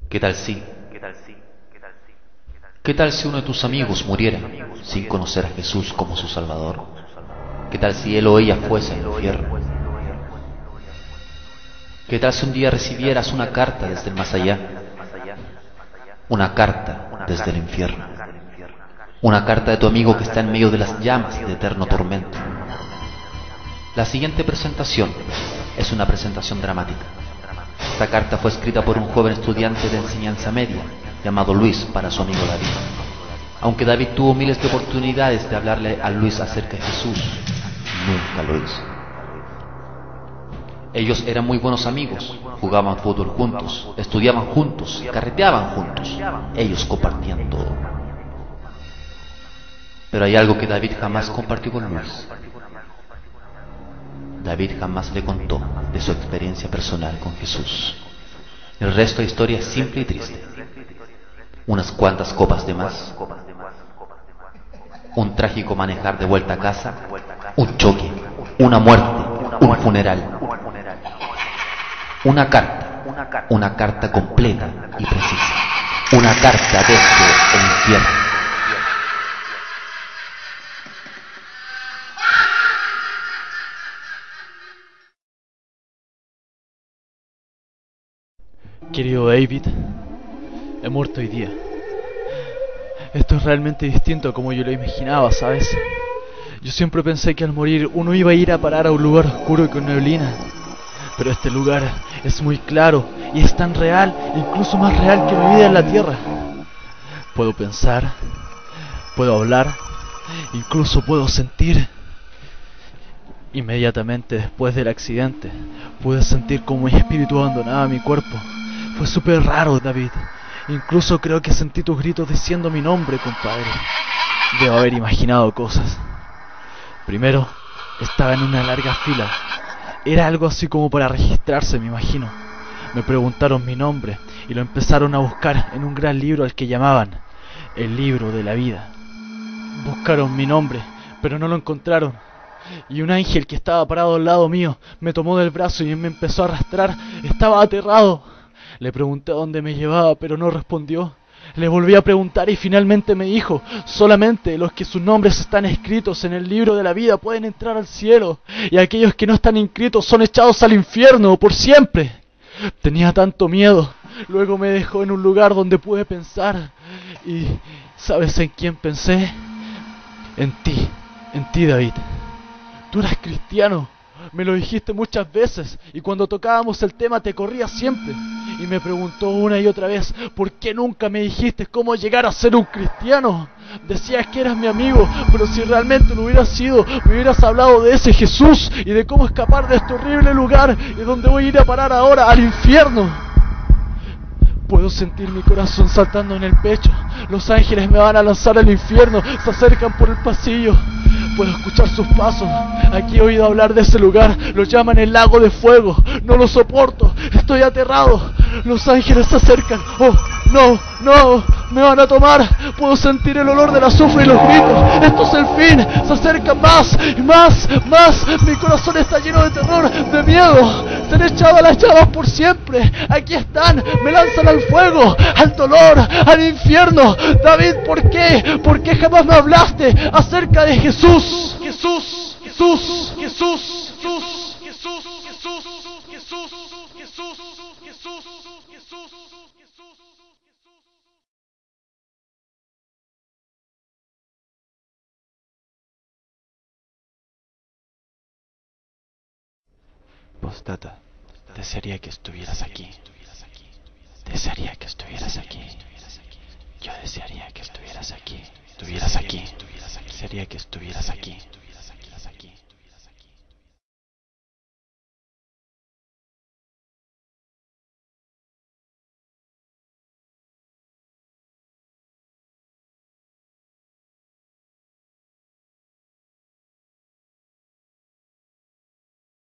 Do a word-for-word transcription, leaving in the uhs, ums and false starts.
¿Qué tal si? ¿Qué tal si uno de tus amigos muriera sin conocer a Jesús como su Salvador? ¿Qué tal si él o ella fuese al infierno? ¿Qué tal si un día recibieras una carta desde el más allá? Una carta desde el infierno. Una carta de tu amigo que está en medio de las llamas de eterno tormento. La siguiente presentación es una presentación dramática. Esta carta fue escrita por un joven estudiante de enseñanza media llamado Luis para su amigo David. Aunque David tuvo miles de oportunidades de hablarle a Luis acerca de Jesús, nunca lo hizo. Ellos eran muy buenos amigos, jugaban fútbol juntos, estudiaban juntos, carreteaban juntos. Ellos compartían todo. Pero hay algo que David jamás compartió con Luis. David jamás le contó de su experiencia personal con Jesús. El resto de la historia es simple y triste. Unas cuantas copas de más, un trágico manejar de vuelta a casa, un choque, una muerte, un funeral, una carta, una carta completa y precisa, una carta desde el infierno. Querido David, he muerto hoy día. Esto es realmente distinto a como yo lo imaginaba, ¿sabes? Yo siempre pensé que al morir uno iba a ir a parar a un lugar oscuro y con neblina. Pero este lugar es muy claro y es tan real, incluso más real que mi vida en la tierra. Puedo pensar, puedo hablar, incluso puedo sentir. Inmediatamente después del accidente, pude sentir como mi espíritu abandonaba mi cuerpo. Fue súper raro, David. Incluso creo que sentí tus gritos diciendo mi nombre, compadre. Debo haber imaginado cosas. Primero, estaba en una larga fila. Era algo así como para registrarse, me imagino. Me preguntaron mi nombre y lo empezaron a buscar en un gran libro al que llamaban el libro de la vida. Buscaron mi nombre, pero no lo encontraron. Y un ángel que estaba parado al lado mío me tomó del brazo y me empezó a arrastrar. Estaba aterrado. Le pregunté a dónde me llevaba, pero no respondió. Le volví a preguntar y finalmente me dijo: solamente los que sus nombres están escritos en el libro de la vida pueden entrar al cielo, y aquellos que no están inscritos son echados al infierno por siempre. Tenía tanto miedo. Luego me dejó en un lugar donde pude pensar. Y ¿sabes en quién pensé? En ti, en ti, David. Tú eras cristiano. Me lo dijiste muchas veces, y cuando tocábamos el tema te corrías siempre. Y me preguntó una y otra vez: ¿por qué nunca me dijiste cómo llegar a ser un cristiano? Decías que eras mi amigo, pero si realmente lo hubieras sido, me hubieras hablado de ese Jesús y de cómo escapar de este horrible lugar y donde voy a ir a parar ahora, al infierno. Puedo sentir mi corazón saltando en el pecho. Los ángeles me van a lanzar al infierno. Se acercan por el pasillo. Puedo escuchar sus pasos. Aquí he oído hablar de ese lugar. Lo llaman el lago de fuego. No lo soporto. Estoy aterrado. Los ángeles se acercan. Oh, no, no. Me van a tomar. Puedo sentir el olor del azufre y los gritos. Esto es el fin. Se acercan más y más, más. Mi corazón está lleno de terror, de miedo. Seré echado a las llamas por siempre. Aquí están. Me lanzan al fuego, al dolor, al infierno. David, ¿por qué? ¿Por qué jamás me hablaste acerca de Jesús? Jesús, Jesús, Jesús, Jesús, Jesús, Jesús, Jesús, Jesús, Jesús, Jesús, Jesús. Postdata. Desearía que estuvieras aquí. Desearía que estuvieras aquí. Yo desearía que estuvieras aquí. Estuvieras aquí. Desearía que estuvieras aquí.